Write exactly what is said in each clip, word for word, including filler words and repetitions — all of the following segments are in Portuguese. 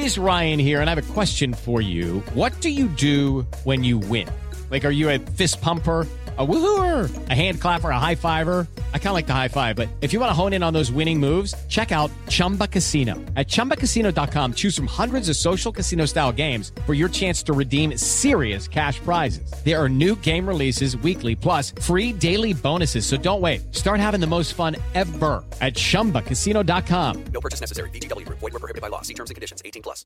is Ryan here, and I have a question for you. What do you do when you win? Like, are you a fist pumper, a woohooer, a hand clapper, a high fiver? I kind of like the high five, but if you want to hone in on those winning moves, check out Chumba Casino. At chumba casino dot com, choose from hundreds of social casino style games for your chance to redeem serious cash prizes. There are new game releases weekly, plus free daily bonuses. So don't wait. Start having the most fun ever at chumba casino dot com. No purchase necessary. V G W Group. Void where prohibited by law. See terms and conditions. eighteen plus.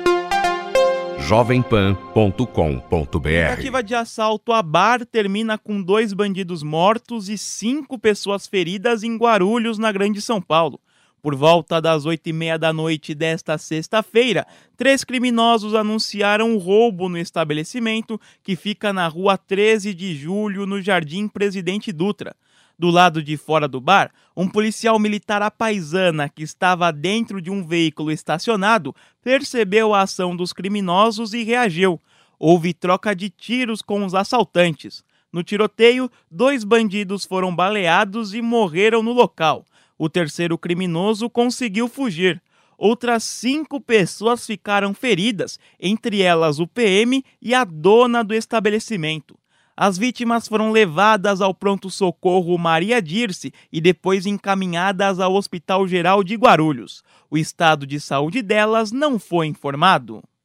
jovem pan ponto com ponto b r. Tentativa de assalto a bar termina com dois bandidos mortos e cinco pessoas feridas em Guarulhos, na Grande São Paulo. Por volta das oito e meia da noite desta sexta-feira, três criminosos anunciaram o roubo no estabelecimento que fica na rua treze de julho, no Jardim Presidente Dutra. Do lado de fora do bar, um policial militar à paisana que estava dentro de um veículo estacionado percebeu a ação dos criminosos e reagiu. Houve troca de tiros com os assaltantes. No tiroteio, dois bandidos foram baleados e morreram no local. O terceiro criminoso conseguiu fugir. Outras cinco pessoas ficaram feridas, entre elas o P M e a dona do estabelecimento. As vítimas foram levadas ao pronto-socorro Maria Dirce e depois encaminhadas ao Hospital Geral de Guarulhos. O estado de saúde delas não foi informado.